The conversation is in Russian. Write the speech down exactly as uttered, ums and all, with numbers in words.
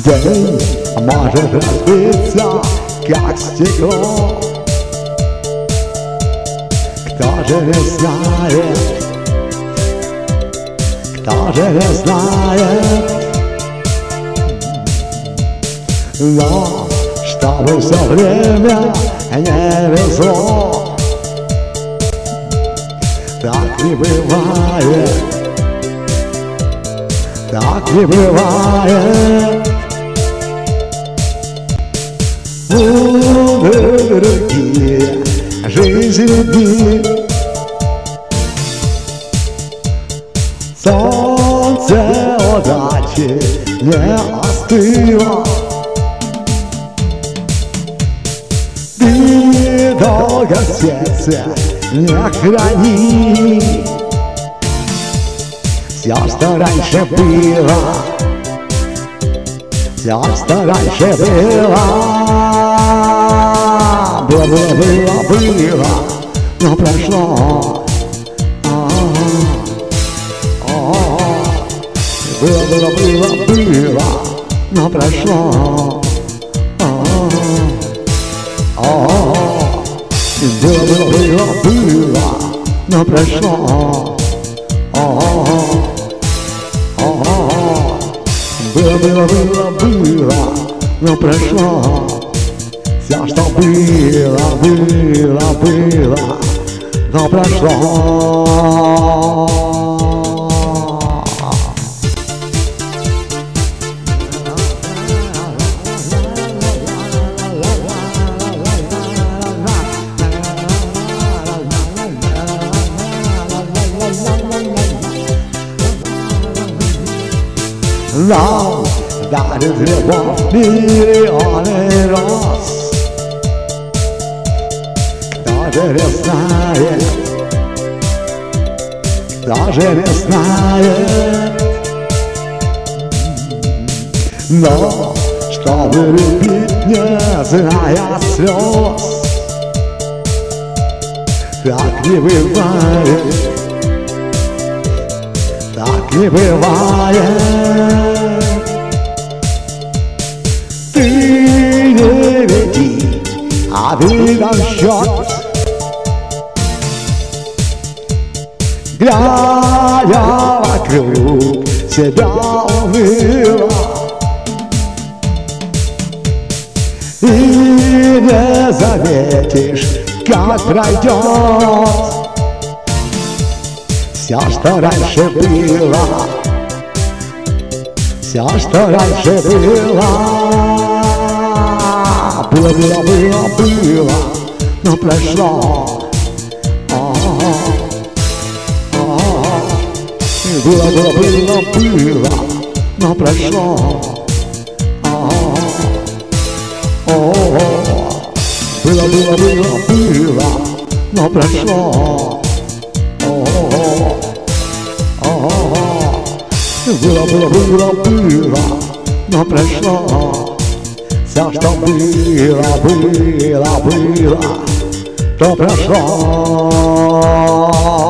День может разбиться, как стекло. Кто же не знает, кто же не знает, но чтобы все время не везло. Так не бывает, так не бывает. Другие жизни дни, солнце удачи не остыло. Ты долго сердце не храни все, что раньше было, все, что раньше было. Было, было, было, было, но прошло. Было, было, было, было, но прошло. Было, было, было, было, но прошло. Было, было, было, было, но прошло. Все, что было, было, было, но прошло. Love, that is любовь миллионы раз. Кто же не знает, кто же не знает, но чтобы любить, не зная слез, так не бывает, так не бывает. Ты не веди, а ты дам счет, глядя вокруг себя уныло, и не заметишь, как пройдет все, что раньше было, все, что раньше было. Было, было, было, было, но прошло. Было, было, было, было, но прошло. Было, было, было, было, но прошло. Было, было, было, было, но прошло. Все, что было, было, было, то прошло.